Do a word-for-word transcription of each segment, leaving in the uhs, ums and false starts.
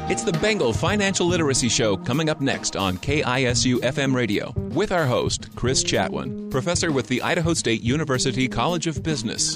It's the Bengal Financial Literacy Show coming up next on K I S U F M Radio with our host, Chris Chatwin, professor with the Idaho State University College of Business.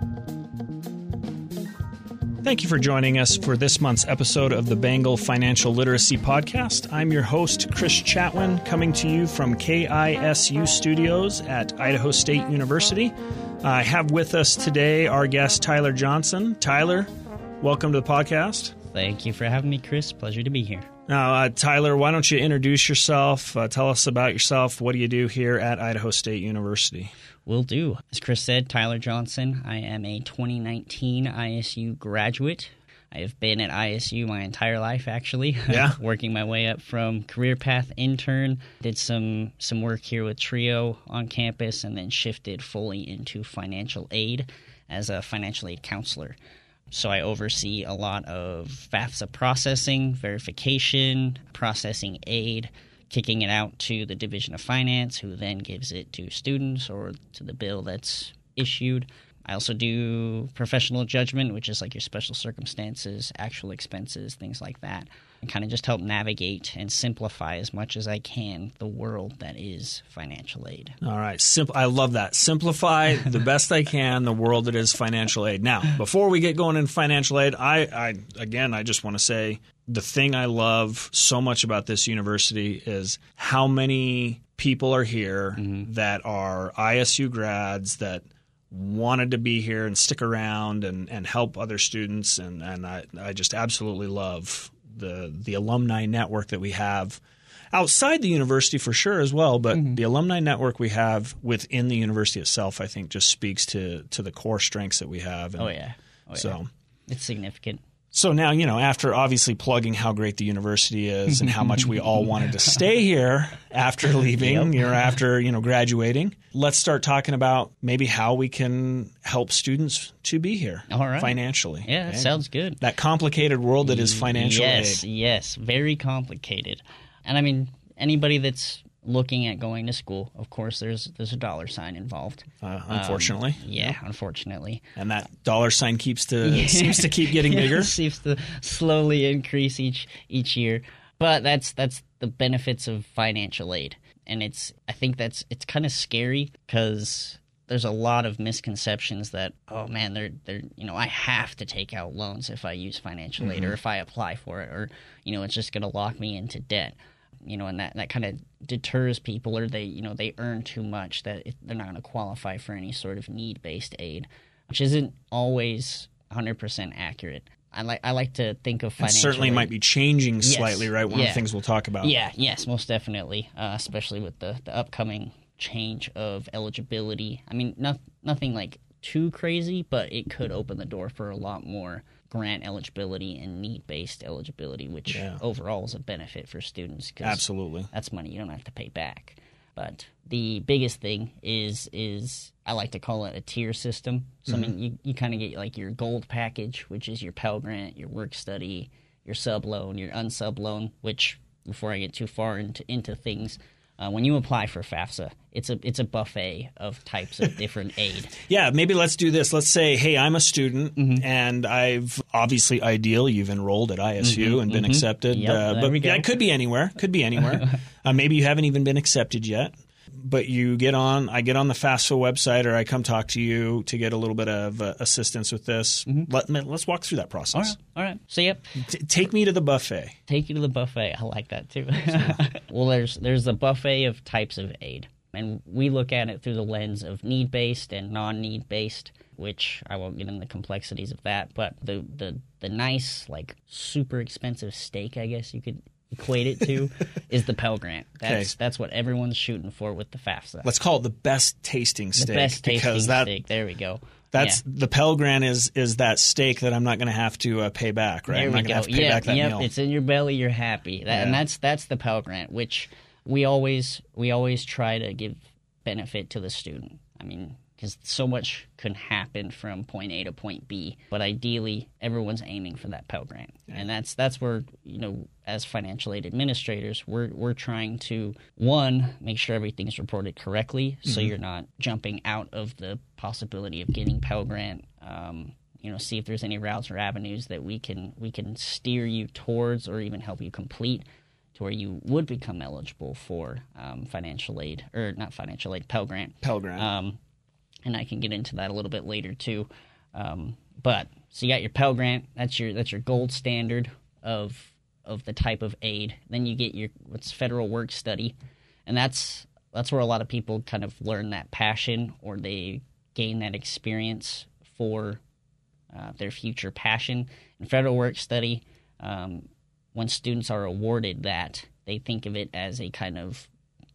Thank you for joining us for this month's episode of the Bengal Financial Literacy Podcast. I'm your host, Chris Chatwin, coming to you from K I S U Studios at Idaho State University. I have with us today our guest, Tyler Johnson. Tyler, welcome to the podcast. Thank you for having me, Chris. Pleasure to be here. Now, uh, Tyler, why don't you introduce yourself? Uh, tell us about yourself. What do you do here at Idaho State University? Will do. As Chris said, Tyler Johnson. I am a twenty nineteen I S U graduate. I have been at I S U my entire life, actually. Yeah. Working my way up from career path intern. Did some, some work here with TRIO on campus, and then shifted fully into financial aid as a financial aid counselor. So I oversee a lot of FAFSA processing, verification, processing aid, kicking it out to the Division of Finance, who then gives it to students or to the bill that's issued. I also do professional judgment, which is like your special circumstances, actual expenses, things like that, and kind of just help navigate and simplify as much as I can the world that is financial aid. All right. Sim- I love that. Simplify the best I can the world that is financial aid. Now, before we get going in financial aid, I, I again, I just want to say the thing I love so much about this university is how many people are here mm-hmm. that are I S U grads that wanted to be here and stick around and, and help other students. And, and I, I just absolutely love the the alumni network that we have outside the university for sure as well. But mm-hmm. the alumni network we have within the university itself, I think, just speaks to, to the core strengths that we have. And oh, yeah. Oh, so yeah. It's significant. So now, you know, after obviously plugging how great the university is and how much we all wanted to stay here after leaving, yep. or after, you know, graduating, let's start talking about maybe how we can help students to be here all right. financially. Yeah, that okay? sounds good. That complicated world that is financial yes, aid. Yes, yes, very complicated. And I mean, anybody that's looking at going to school, of course, there's there's a dollar sign involved. Uh, unfortunately, um, yeah, yeah, unfortunately, and that dollar sign keeps to yeah. seems to keep getting bigger. It seems to slowly increase each each year. But that's that's the benefits of financial aid, and it's I think that's it's kind of scary because there's a lot of misconceptions that oh man, they're they're you know I have to take out loans if I use financial mm-hmm. aid or if I apply for it, or you know it's just going to lock me into debt. You know, and that, that kind of deters people, or they, you know, they earn too much that it, they're not going to qualify for any sort of need-based aid, which isn't always one hundred percent accurate. I like I like to think of financial It certainly aid. might be changing slightly, yes. right? One yeah. of the things we'll talk about. Yeah, yes, most definitely, uh, especially with the, the upcoming change of eligibility. I mean, not, nothing like too crazy, but it could open the door for a lot more grant eligibility and need-based eligibility, which yeah. overall is a benefit for students. Cause absolutely. That's money you don't have to pay back. But the biggest thing is, is I like to call it a tier system. So, mm-hmm. I mean, you, you kind of get like your gold package, which is your Pell Grant, your work study, your sub loan, your unsub loan, which, before I get too far into, into things, Uh, when you apply for FAFSA, it's a it's a buffet of types of different aid. Yeah, maybe let's do this. Let's say, hey, I'm a student, mm-hmm. and I've obviously ideal. You've enrolled at I S U mm-hmm, and been mm-hmm. accepted, Yep, uh, there but we go. yeah, it could be anywhere. Could be anywhere. uh, maybe you haven't even been accepted yet. But you get on, I get on the FAFSA website, or I come talk to you to get a little bit of uh, assistance with this. Mm-hmm. Let, let's walk through that process. All right. All right. So, yep. T- take me to the buffet. Take you to the buffet. I like that, too. Well, there's there's a buffet of types of aid, and we look at it through the lens of need-based and non-need-based, which I won't get into the complexities of that, but the, the, the nice, like, super expensive steak, I guess you could equate it to, is the Pell Grant. That's okay. that's what everyone's shooting for with the FAFSA. Let's call it the best tasting steak. The best tasting that, steak. There we go. That's yeah. the Pell Grant is is that steak that I'm not going to have to uh, pay back, right? There I'm we not going go. to have to pay yep, back that yep. meal. It's in your belly. You're happy, that, yeah. and that's that's the Pell Grant, which we always we always try to give benefit to the student. I mean, because so much can happen from point A to point B, but ideally everyone's aiming for that Pell Grant, yeah. and that's that's where, you know, as financial aid administrators, we're we're trying to, one, make sure everything's reported correctly, so mm-hmm. you're not jumping out of the possibility of getting Pell Grant, um, you you know, see if there's any routes or avenues that we can we can steer you towards or even help you complete to where you would become eligible for um, financial aid, or not financial aid, Pell Grant. Pell Grant. Um, and I can get into that a little bit later too. Um, but so you got your Pell Grant. That's your that's your gold standard of of the type of aid. Then you get your what's federal work study, and that's that's where a lot of people kind of learn that passion, or they gain that experience for uh, their future passion. In federal work study, um, when students are awarded that, they think of it as a kind of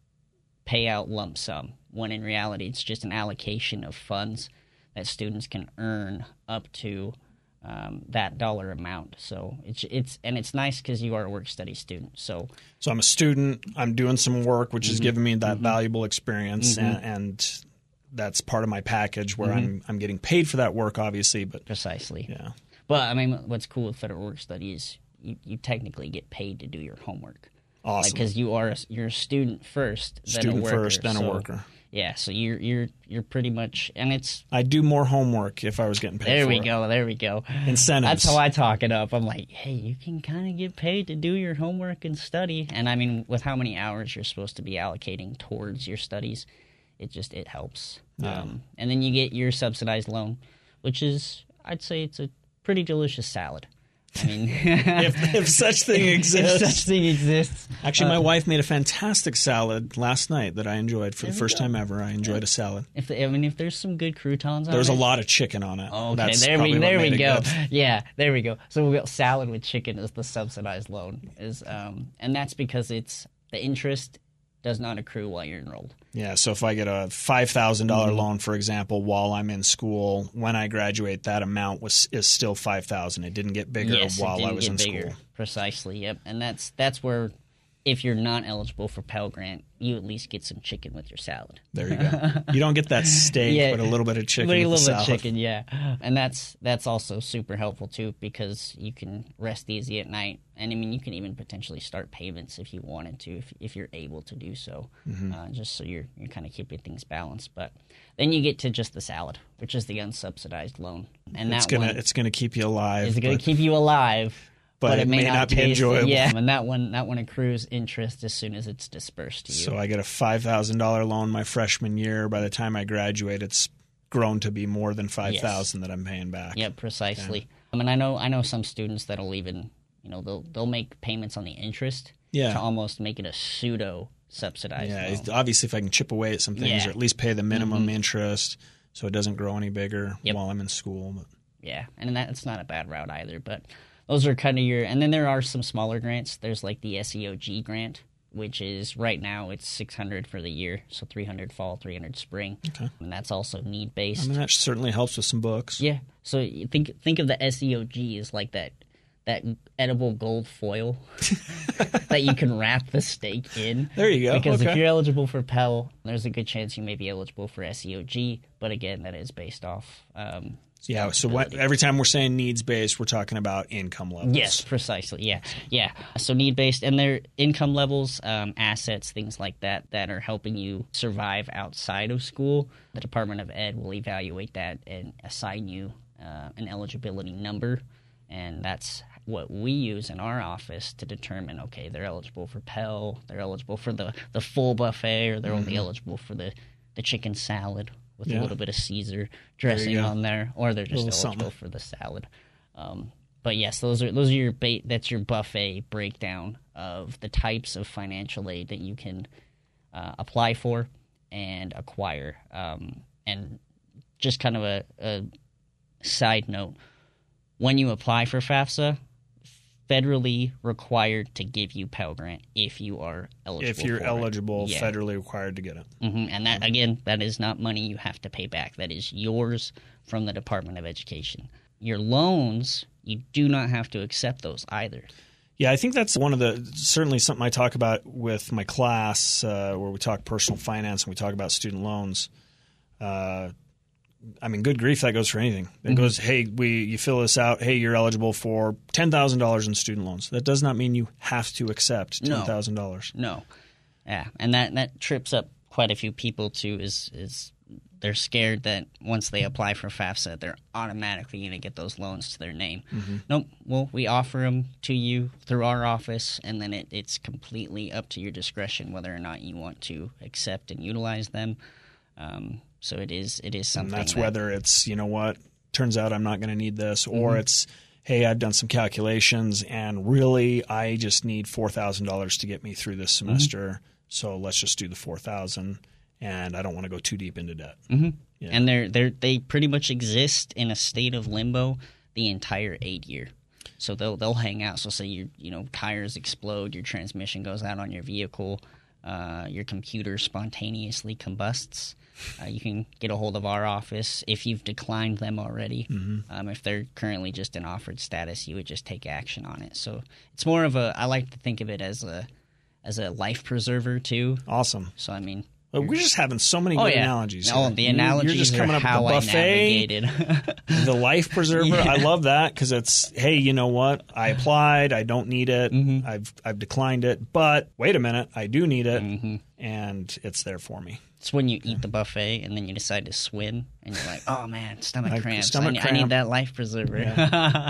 payout lump sum, when in reality it's just an allocation of funds that students can earn up to um, that dollar amount. So it's it's and it's nice because you are a work study student. So so I'm a student. I'm doing some work, which mm-hmm. is giving me that mm-hmm. valuable experience, mm-hmm. and, and that's part of my package where mm-hmm. I'm I'm getting paid for that work, obviously. But precisely, yeah. But I mean, what's cool with federal work study is you, you technically get paid to do your homework. Awesome. Because like, you are a, you're a student first, then student a worker. first, then so, a worker. Yeah, so you're you're you're pretty much, and it's. I'd do more homework if I was getting paid. There for we it. go. There we go. Incentives. That's how I talk it up. I'm like, hey, you can kind of get paid to do your homework and study, and I mean, with how many hours you're supposed to be allocating towards your studies, it just it helps. Yeah. Um, and then you get your subsidized loan, which is, I'd say, it's a pretty delicious salad. I mean, if, if such thing exists. If such thing exists. Actually, my uh, wife made a fantastic salad last night that I enjoyed for the first go. time ever. I enjoyed yeah. a salad. If the, I mean, if there's some good croutons on There was it. a lot of chicken on it. Okay, That's there we probably there what we made it go. good. Yeah, there we go. So we got salad with chicken as the subsidized loan is, um, and that's because it's the interest does not accrue while you're enrolled. Yeah, so if I get a five thousand dollars mm-hmm. loan, for example, while I'm in school, when I graduate, that amount was is still five thousand dollars. It didn't get bigger yes, while it didn't I was get in bigger. school. Precisely, yep. And that's that's where, if you're not eligible for Pell Grant, you at least get some chicken with your salad. There you go. You don't get that steak, yeah, but a little bit of chicken but with a the little bit of salad. chicken, yeah. And that's that's also super helpful too, because you can rest easy at night. And I mean, you can even potentially start payments if you wanted to, if if you're able to do so, mm-hmm. uh, just so you're you're kind of keeping things balanced. But then you get to just the salad, which is the unsubsidized loan, and it's that gonna one it's gonna keep you alive. is going but- to keep you alive. But, But it, it may, may not, not be taste, enjoyable. Yeah, and that one that one accrues interest as soon as it's dispersed to you. So I get a five thousand dollars loan my freshman year. By the time I graduate, it's grown to be more than five thousand dollars yes. that I'm paying back. Yeah, precisely. Okay. I mean, I know I know some students that'll even, you know, they'll they'll make payments on the interest yeah. to almost make it a pseudo subsidized Yeah, loan. it's, obviously if I can chip away at some things Yeah. or at least pay the minimum mm-hmm. interest so it doesn't grow any bigger yep. while I'm in school. But. Yeah, and that's not a bad route either, but those are kind of your – and then there are some smaller grants. There's like the S E O G grant, which is right now it's six hundred dollars for the year, so three hundred dollars fall, three hundred dollars spring. Okay. And that's also need-based. I mean, that certainly helps with some books. Yeah. So you think think of the S E O G as like that that edible gold foil that you can wrap the steak in. There you go. Because okay. if you're eligible for Pell, there's a good chance you may be eligible for S E O G. But again, that is based off um, Yeah, so what, every time we're saying needs-based, we're talking about income levels. Yes, precisely. Yeah, yeah. So need-based, and their income levels, um, assets, things like that, that are helping you survive outside of school. The Department of Ed will evaluate that and assign you uh, an eligibility number, and that's what we use in our office to determine, okay, they're eligible for Pell, they're eligible for the, the full buffet, or they're mm-hmm. only eligible for the, the chicken salad with yeah. a little bit of Caesar dressing there on there, or they're just eligible something. for the salad. Um, but yes, those are those are your bait. That's your buffet breakdown of the types of financial aid that you can uh, apply for and acquire. Um, and just kind of a, a side note: when you apply for FAFSA, federally required to give you Pell Grant if you are eligible. If you're for eligible, it. Yeah. federally required to get it. Mm-hmm. And that, again, that is not money you have to pay back. That is yours from the Department of Education. Your loans, you do not have to accept those either. Yeah, I think that's one of the – certainly something I talk about with my class uh, where we talk personal finance and we talk about student loans. Uh I mean, good grief, that goes for anything. It mm-hmm. goes, hey, we you fill this out. Hey, you're eligible for ten thousand dollars in student loans. That does not mean you have to accept ten thousand dollars. No. no. Yeah, and that, that trips up quite a few people too is is they're scared that once they apply for FAFSA, they're automatically going to get those loans to their name. Mm-hmm. Nope. Well, we offer them to you through our office, and then it, it's completely up to your discretion whether or not you want to accept and utilize them. Um, so it is it is something. And that's that, whether it's, you know what, turns out I'm not going to need this, or mm-hmm. it's, hey, I've done some calculations, and really I just need four thousand dollars to get me through this semester, mm-hmm. so let's just do the four thousand dollars, and I don't want to go too deep into debt. Mm-hmm. Yeah. And they're, they're, they pretty much exist in a state of limbo the entire aid year. So they'll they'll hang out. So say your you know tires explode, your transmission goes out on your vehicle, uh, your computer spontaneously combusts. Uh, you can get a hold of our office if you've declined them already. Mm-hmm. Um, if they're currently just in offered status, you would just take action on it. So it's more of a. I like to think of it as a as a life preserver too. Awesome. So I mean. Well, we're just having so many oh, good yeah. analogies. Oh, here. the analogies You're just coming are up how with the buffet, I navigated. the life preserver. Yeah. I love that because it's, hey, you know what? I applied. I don't need it. Mm-hmm. I've I've declined it. But wait a minute, I do need it, mm-hmm. and it's there for me. It's when you eat the buffet and then you decide to swim, and you're like, oh man, stomach like cramps. Stomach I, need, cramp. I need that life preserver. Yeah.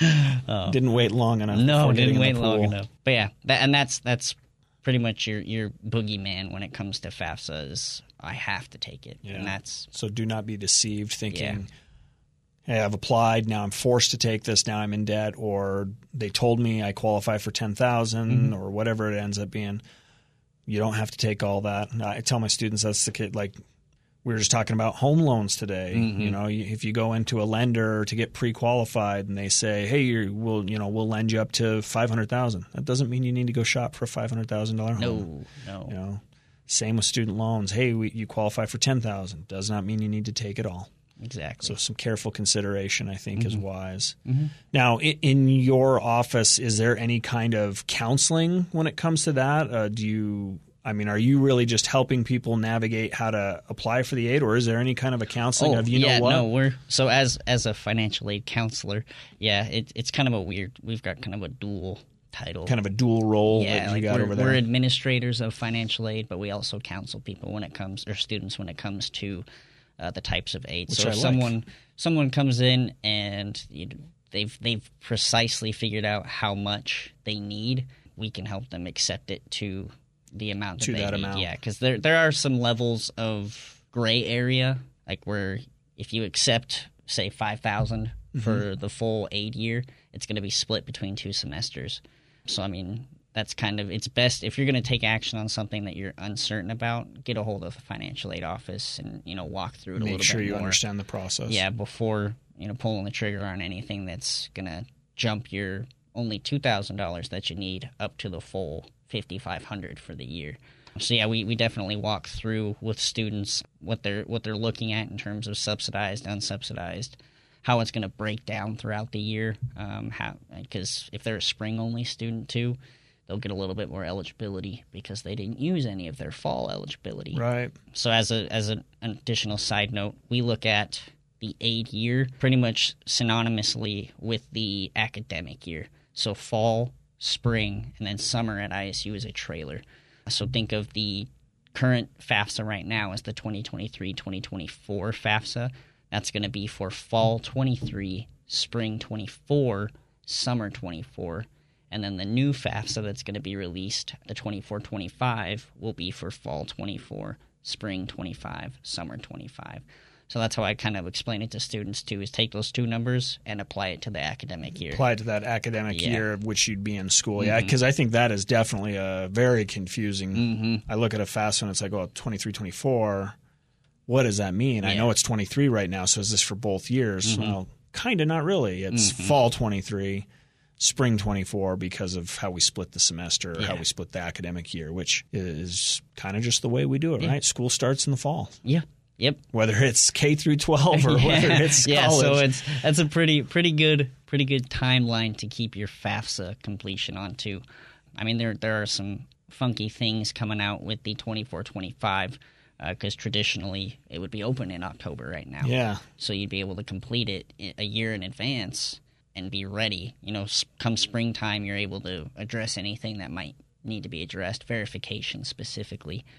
oh. Didn't wait long enough. No, didn't wait long enough. But yeah, that, and that's that's pretty much your your boogeyman when it comes to FAFSA is I have to take it, yeah. and that's so. Do not be deceived, thinking, yeah. "Hey, I've applied. Now I'm forced to take this. Now I'm in debt." Or they told me I qualify for ten thousand, mm-hmm. or whatever it ends up being. You don't have to take all that. I tell my students that's the kid. Like we were just talking about home loans today. Mm-hmm. You know, if you go into a lender to get pre-qualified and they say, "Hey, you're, we'll you know we'll lend you up to five hundred thousand," that doesn't mean you need to go shop for a five hundred thousand dollar home. No, no. You know. Same with student loans. Hey, we, you qualify for ten thousand dollars. Does not mean you need to take it all. Exactly. So some careful consideration, I think, mm-hmm. is wise. Mm-hmm. Now, in, in your office, is there any kind of counseling when it comes to that? Uh, do you, I mean, are you really just helping people navigate how to apply for the aid, or is there any kind of a counseling oh, of, you yeah, know what? No, we're so as as a financial aid counselor, yeah, it, it's kind of a weird. We've got kind of a dual title. Kind of a dual role yeah, that you like got we're, over there. We're administrators of financial aid, but we also counsel people when it comes, or students when it comes to uh, the types of aid. Which so I if like. someone someone comes in and you know, they've they've precisely figured out how much they need, we can help them accept it to the amount that to they that need. amount. Yeah, because there there are some levels of gray area, like where if you accept, say, five thousand mm-hmm. for the full aid year, it's going to be split between two semesters. So, I mean, that's kind of – it's best if you're going to take action on something that you're uncertain about, get a hold of the financial aid office and, you know, walk through it Make a little sure bit you more. understand the process. Yeah, before, you know, pulling the trigger on anything that's going to jump your only two thousand dollars that you need up to the full five thousand five hundred dollars for the year. So, yeah, we, we definitely walk through with students what they're what they're looking at in terms of subsidized, unsubsidized, how it's going to break down throughout the year. Um, how because if they're a spring-only student, too, they'll get a little bit more eligibility because they didn't use any of their fall eligibility. Right. So as a as an additional side note, we look at the aid year pretty much synonymously with the academic year. So fall, spring, and then summer at I S U is a trailer. So think of the current FAFSA right now as the twenty twenty-three twenty twenty-four FAFSA. That's going to be for fall twenty-three, spring twenty-four, summer twenty-four. And then the new FAFSA that's going to be released, the twenty-four twenty-five, will be for fall twenty-four, spring twenty-five, summer twenty-five. So that's how I kind of explain it to students, too, is take those two numbers and apply it to the academic year. Apply it to that academic Yeah. year of which you'd be in school. Mm-hmm. Yeah, because I think that is definitely a very confusing. Mm-hmm. I look at a FAFSA and it's like, oh, twenty-three twenty-four. What does that mean? I Yeah. know it's twenty-three right now, so is this for both years? Mm-hmm. Well, kind of not really. It's Mm-hmm. fall twenty-three, spring twenty-four because of how we split the semester, or how Yeah. we split the academic year, which is kind of just the way we do it, Yeah. right? School starts in the fall, Yeah. Yep. whether it's K through twelve or yeah. whether it's yeah, college. so it's that's a pretty pretty good pretty good timeline to keep your FAFSA completion on too. I mean, there there are some funky things coming out with the twenty-four twenty-five because uh, traditionally it would be open in October right now. Yeah. So you'd be able to complete it a year in advance and be ready. You know, come springtime, you're able to address anything that might need to be addressed, verification specifically.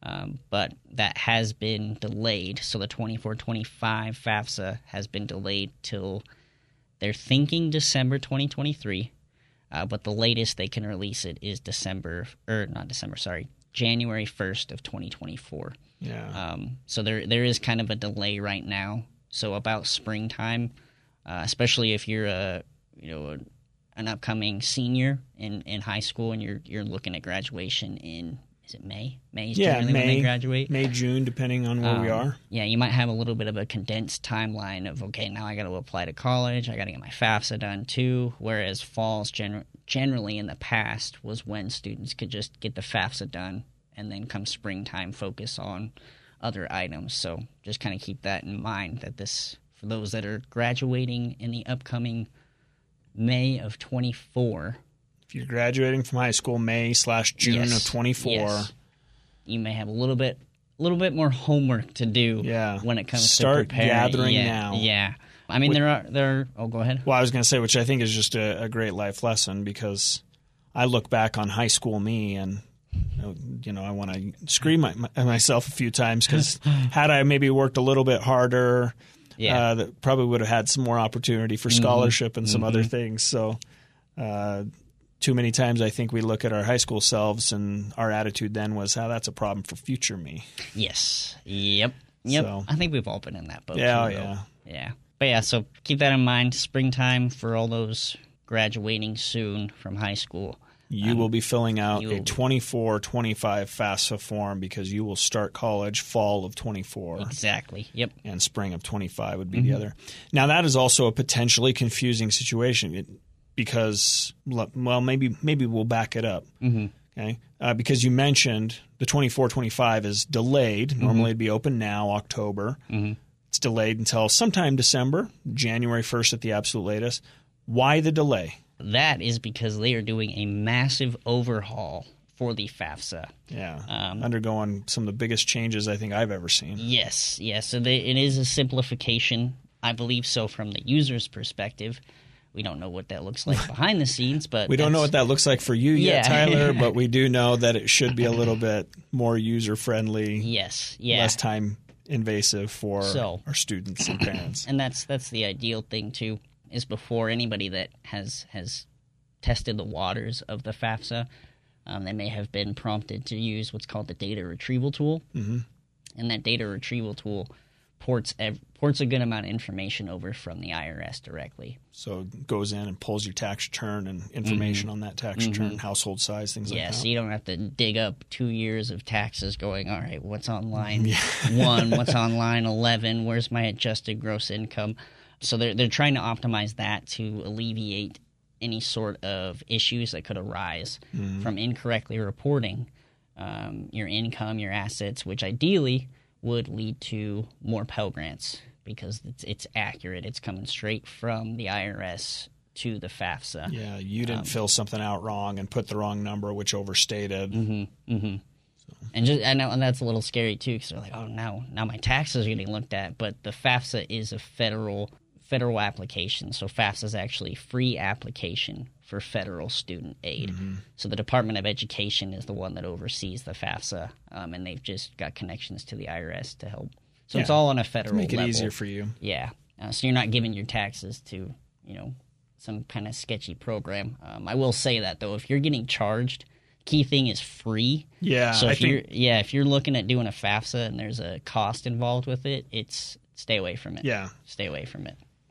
Um, but that has been delayed. So the twenty-four twenty-five FAFSA has been delayed till they're thinking December twenty twenty-three. Uh, but the latest they can release it is December, or not December, sorry, January first of twenty twenty-four. Yeah. Um, so there there is kind of a delay right now. So about springtime, uh, especially if you're a you know a, an upcoming senior in, in high school and you're you're looking at graduation in is it May? May is yeah, generally May, when they graduate. May, June, depending on where um, we are. Yeah, you might have a little bit of a condensed timeline of, okay, now I got to apply to college. I got to get my FAFSA done too. Whereas falls gen- generally in the past was when students could just get the FAFSA done and then come springtime focus on other items. So just kind of keep that in mind, that this, for those that are graduating in the upcoming May of twenty-four. If you're graduating from high school May slash June yes, of twenty-four, yes. You may have a little bit, a little bit more homework to do. Yeah. When it comes Start to preparing. gathering yeah, now. Yeah, I mean With, there are there. Are, oh, go ahead. Well, I was going to say, which I think is just a, a great life lesson, because I look back on high school me and you know I want to scream my, my, myself a few times, because had I maybe worked a little bit harder. Yeah, uh, that probably would have had some more opportunity for scholarship mm-hmm. and some mm-hmm. other things. So, uh, too many times I think we look at our high school selves and our attitude then was, "Oh, that's a problem for future me." Yes. Yep. Yep. So, I think we've all been in that boat. Yeah. Too, yeah. Yeah. But yeah, so keep that in mind. Springtime for all those graduating soon from high school. You um, will be filling out a will... twenty-four twenty-five FAFSA form, because you will start college fall of twenty-four. Exactly. Yep. And spring of twenty-five would be mm-hmm. the other. Now, that is also a potentially confusing situation, it, because, well, maybe maybe we'll back it up. Mm-hmm. Okay, uh, because you mentioned the twenty-four twenty-five is delayed. Mm-hmm. Normally it'd be open now, October. Mm-hmm. It's delayed until sometime December, January first at the absolute latest. Why the delay? That is because they are doing a massive overhaul for the FAFSA. Yeah, um, undergoing some of the biggest changes I think I've ever seen. Yes, yes. So they, it is a simplification, I believe so, from the user's perspective. We don't know what that looks like behind the scenes, but we don't know what that looks like for you yet, yeah. Tyler. But we do know that it should be a little bit more user friendly. Yes, yeah, less time invasive for so, our students and parents. And that's that's the ideal thing too. Is before anybody that has has tested the waters of the FAFSA, um, they may have been prompted to use what's called the data retrieval tool, mm-hmm. and that data retrieval tool ports ev- ports a good amount of information over from the I R S directly. So it goes in and pulls your tax return and information mm-hmm. on that tax mm-hmm. return, household size, things yeah, like that. Yeah, so you don't have to dig up two years of taxes going, all right, what's on line yeah. one, what's on line eleven, where's my adjusted gross income? So they're they're trying to optimize that to alleviate any sort of issues that could arise mm-hmm. from incorrectly reporting um, your income, your assets, which ideally would lead to more Pell Grants, because it's, it's accurate. It's coming straight from the I R S to the FAFSA. Yeah, you didn't um, fill something out wrong and put the wrong number, which overstated. Mm-hmm, mm-hmm. So. And just I know, and that's a little scary too, because they're like, oh, now now my taxes are getting looked at. But the FAFSA is a federal. federal application. So FAFSA is actually free application for federal student aid. Mm-hmm. So the Department of Education is the one that oversees the FAFSA, um, and they've just got connections to the I R S to help. So yeah. It's all on a federal level. Make it level. easier for you. Yeah. Uh, so you're not giving your taxes to, you know, some kind of sketchy program. Um, I will say that, though, if you're getting charged, key thing is free. Yeah. So if I you're think... yeah, if you're looking at doing a FAFSA and there's a cost involved with it, it's stay away from it. Yeah. Stay away from it.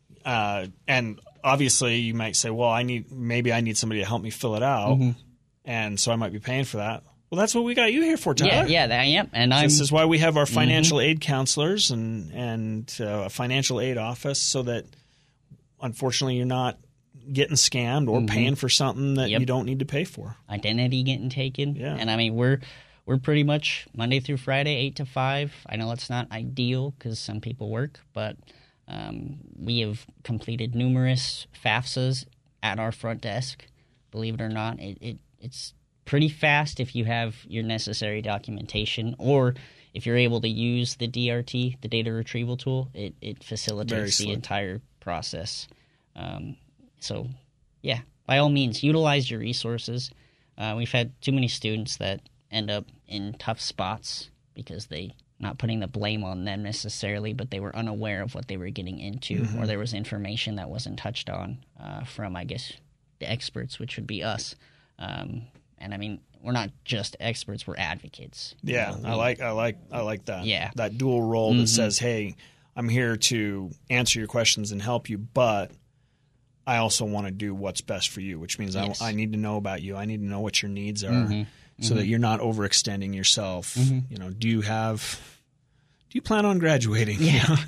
Uh, and obviously, you might say, "Well, I need maybe I need somebody to help me fill it out, mm-hmm. and so I might be paying for that." Well, that's what we got you here for, Tyler. Yeah, yeah, that, yep. And I'm, this is why we have our financial mm-hmm. aid counselors and and uh, a financial aid office, so that unfortunately you're not getting scammed or mm-hmm. paying for something that yep. you don't need to pay for. Identity getting taken. Yeah, and I mean we're. We're pretty much Monday through Friday, eight to five. I know it's not ideal because some people work, but um, we have completed numerous FAFSAs at our front desk. Believe it or not, it, it it's pretty fast if you have your necessary documentation, or if you're able to use the D R T, the data retrieval tool. It, it facilitates the entire process. Um, so, yeah, by all means, utilize your resources. Uh, we've had too many students that end up in tough spots because they, not putting the blame on them necessarily, but they were unaware of what they were getting into, mm-hmm. or there was information that wasn't touched on uh, from, I guess, the experts, which would be us. Um, and I mean, we're not just experts; we're advocates. Yeah, you know, I like, I like, I like that. Yeah, that dual role mm-hmm. that says, "Hey, I'm here to answer your questions and help you, but I also want to do what's best for you," which means yes. I, I need to know about you. I need to know what your needs are, mm-hmm. so mm-hmm. that you're not overextending yourself. Mm-hmm. You know, do you have? Do you plan on graduating? Yeah.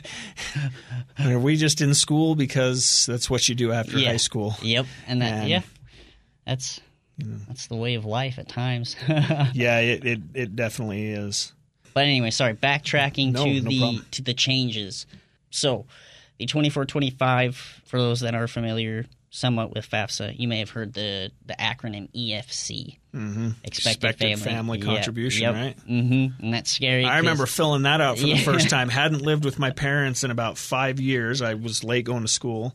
You know? Are we just in school because that's what you do after yeah. high school? Yep, and that and, yeah, that's you know. that's the way of life at times. yeah, it, it it definitely is. But anyway, sorry. Backtracking no, to no the problem. to the changes. So, the twenty-four twenty-five. For those that are familiar somewhat with FAFSA, you may have heard the the acronym E F C. Mm-hmm. Expected, Expected family, family contribution, yep. right? Mm-hmm. And that's scary. I remember filling that out for yeah. the first time. Hadn't lived with my parents in about five years. I was late going to school.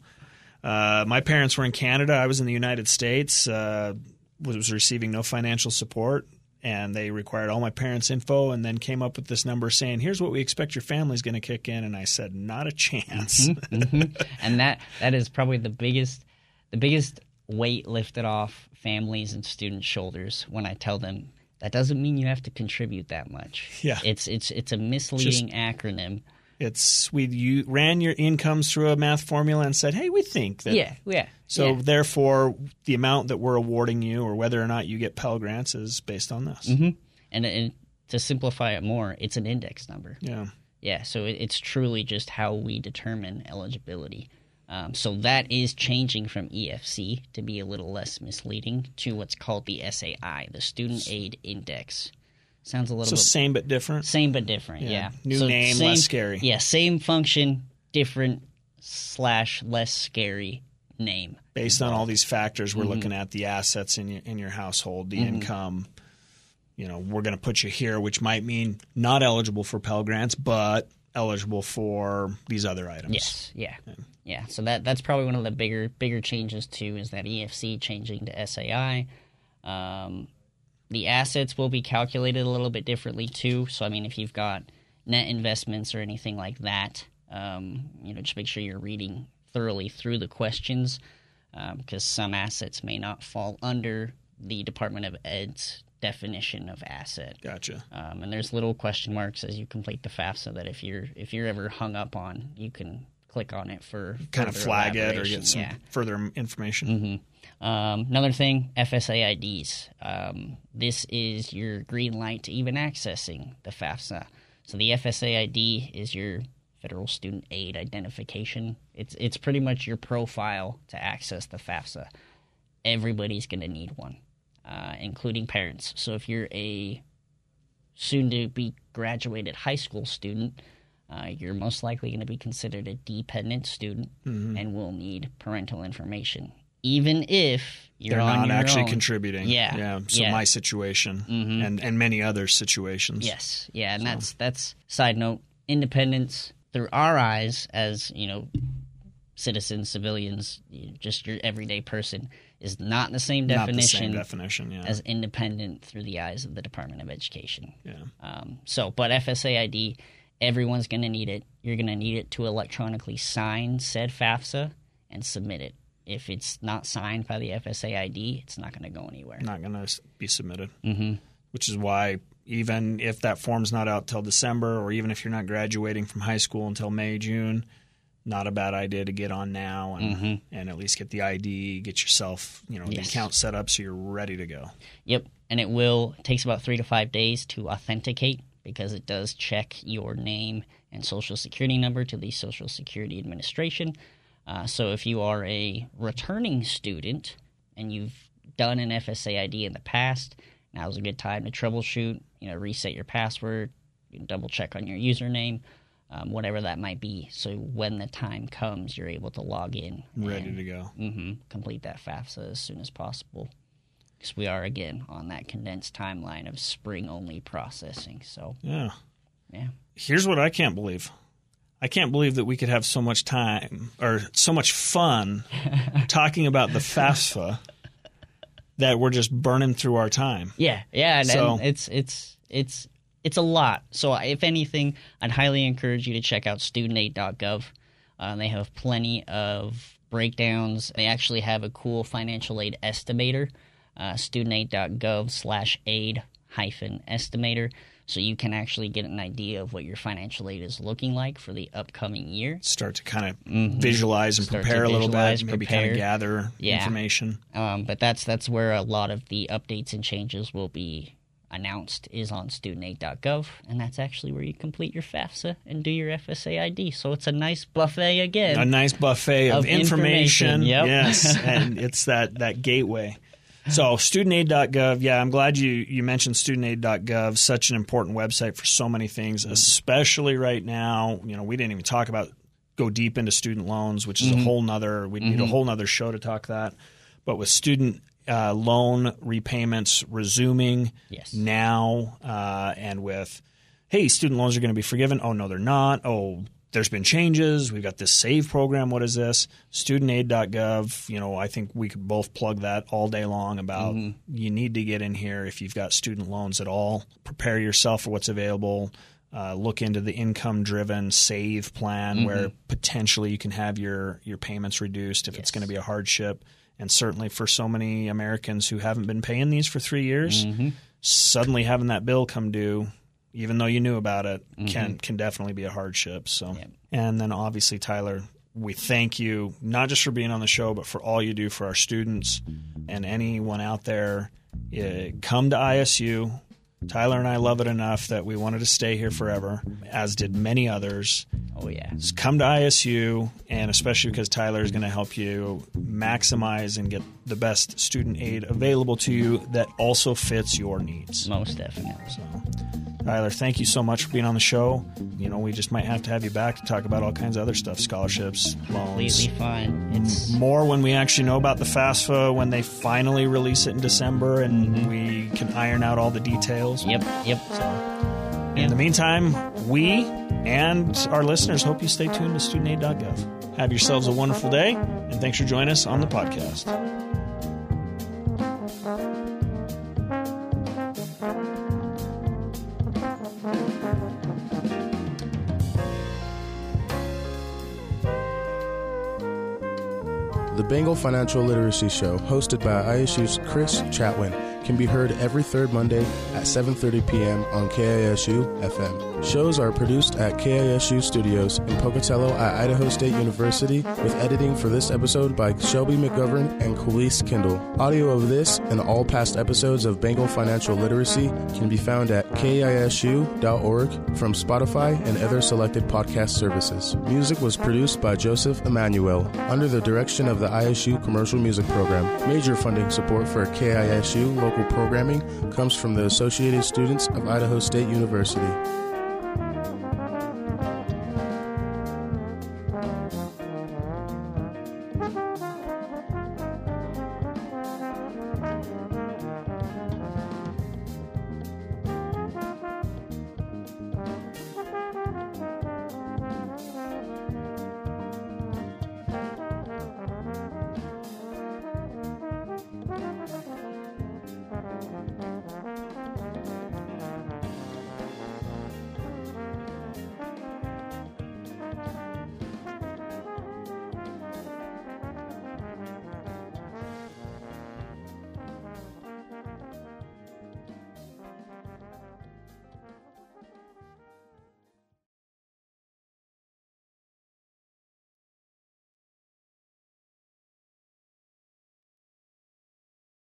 Uh, my parents were in Canada. I was in the United States. Uh, was receiving no financial support, and they required all my parents' info, and then came up with this number saying, "Here's what we expect your family's going to kick in." And I said, "Not a chance." Mm-hmm. Mm-hmm. And that that is probably the biggest the biggest weight lifted off families and students' shoulders when I tell them that doesn't mean you have to contribute that much. Yeah, it's it's it's a misleading Just, acronym. It's we you ran your incomes through a math formula and said, "Hey, we think that." Yeah, yeah. So yeah. therefore, the amount that we're awarding you, or whether or not you get Pell Grants, is based on this. Mm-hmm. And, and to simplify it more, it's an index number. Yeah, yeah. So it, it's truly just how we determine eligibility. Um, so that is changing from E F C to be a little less misleading to what's called the S A I, the Student Aid Index. Sounds a little so bit same but different. Same but different. Yeah. yeah. New so name, same, less scary. Yeah. Same function, different slash less scary name. Based on all these factors, we're mm-hmm. looking at the assets in your in your household, the mm-hmm. income. You know, we're going to put you here, which might mean not eligible for Pell Grants, but eligible for these other items. Yes. Yeah. Yeah. yeah. So that that's probably one of the bigger bigger changes too, is that E F C changing to S A I. Um, the assets will be calculated a little bit differently too. So I mean, if you've got net investments or anything like that, um, you know, just make sure you're reading thoroughly through the questions, because um, some assets may not fall under the Department of Ed's definition of asset. Gotcha. Um, and there's little question marks as you complete the FAFSA that if you're if you're ever hung up on, you can click on it for kind of flag it or get some yeah. further information. Mm-hmm. Um, another thing, F S A I Ds. Um, this is your green light to even accessing the FAFSA. So the F S A I D is your Federal Student Aid Identification. It's it's pretty much your profile to access the FAFSA. Everybody's going to need one, uh, including parents. So if you're a soon-to-be graduated high school student, uh, you're most likely going to be considered a dependent student mm-hmm. and will need parental information, even if you're They're on not your actually own. contributing. Yeah, yeah. So yeah. my situation mm-hmm. and, and many other situations. Yes, yeah, and so. that's that's side note. Independence through our eyes, as you know, citizens, civilians, you know, just your everyday person, is not the same definition, not the same definition yeah. as independent through the eyes of the Department of Education. Yeah. Um, so, but F S A I D, everyone's going to need it. You're going to need it to electronically sign said FAFSA and submit it. If it's not signed by the F S A I D, it's not going to go anywhere. Not going to be submitted. Mm-hmm. Which is why even if that form's not out till December, or even if you're not graduating from high school until May, June, not a bad idea to get on now and mm-hmm. and at least get the I D, get yourself, you know, yes. the account set up so you're ready to go. Yep, and it will it takes about three to five days to authenticate, because it does check your name and Social Security number to the Social Security Administration. Uh, so if you are a returning student and you've done an F S A I D in the past, now's a good time to troubleshoot, you know, reset your password, you can double check on your username, um, whatever that might be. So when the time comes, you're able to log in. Ready and, to go. Mm-hmm, complete that FAFSA as soon as possible. Because we are, again, on that condensed timeline of spring-only processing. So yeah. Yeah. Here's what I can't believe. I can't believe that we could have so much time or so much fun talking about the FAFSA that we're just burning through our time. Yeah, yeah, and, so, and it's it's it's it's a lot. So if anything, I'd highly encourage you to check out student aid dot gov. Uh, they have plenty of breakdowns. They actually have a cool financial aid estimator, uh, student aid dot gov slash aid hyphen estimator. So you can actually get an idea of what your financial aid is looking like for the upcoming year. Start to kind of mm-hmm. visualize and Start prepare a little bit, maybe prepare. kind of gather yeah. information. Um, but that's that's where a lot of the updates and changes will be announced, is on student aid dot gov, and that's actually where you complete your FAFSA and do your F S A I D. So it's a nice buffet again. A nice buffet of, of information. information. Yep. Yes, and it's that, that gateway. So student aid dot gov, yeah, I'm glad you, you mentioned student aid dot gov, such an important website for so many things, especially right now. You know, we didn't even talk about go deep into student loans, which is mm-hmm. a whole nother, we need mm-hmm. a whole nother show to talk that. But with student uh, loan repayments resuming yes. now uh, and with, hey, student loans are going to be forgiven. Oh, no, they're not. Oh, there's been changes. We've got this SAVE program. What is this? student aid dot gov. You know, I think we could both plug that all day long about mm-hmm. you need to get in here if you've got student loans at all. Prepare yourself for what's available. Uh, look into the income-driven SAVE plan mm-hmm. where potentially you can have your, your payments reduced if yes. it's going to be a hardship. And certainly for so many Americans who haven't been paying these for three years, mm-hmm. suddenly having that bill come due, even though you knew about it, mm-hmm. can can definitely be a hardship. So, yep. And then obviously, Tyler, we thank you not just for being on the show, but for all you do for our students and anyone out there. Uh, come to I S U. Tyler and I love it enough that we wanted to stay here forever, as did many others. Oh, yeah. Just come to I S U, and especially because Tyler is going to help you maximize and get the best student aid available to you that also fits your needs. Most definitely. So, Tyler, thank you so much for being on the show. You know, we just might have to have you back to talk about all kinds of other stuff, scholarships, loans. Completely fine. It's more when we actually know about the FAFSA, when they finally release it in December, and mm-hmm. we can iron out all the details. Yep, yep. So, in the meantime, we and our listeners hope you stay tuned to student aid dot gov. Have yourselves a wonderful day, and thanks for joining us on the podcast. The Bengal Financial Literacy Show, hosted by I S U's Chris Chatwin, can be heard every third Monday at seven thirty p.m. on K I S U F M. Shows are produced at K I S U Studios in Pocatello at Idaho State University, with editing for this episode by Shelby McGovern and Khalees Kindle. Audio of this and all past episodes of Bengal Financial Literacy can be found at K I S U dot org from Spotify and other selected podcast services. Music was produced by Joseph Emanuel under the direction of the I S U Commercial Music Program. Major funding support for K I S U local programming comes from the Associated Students of Idaho State University.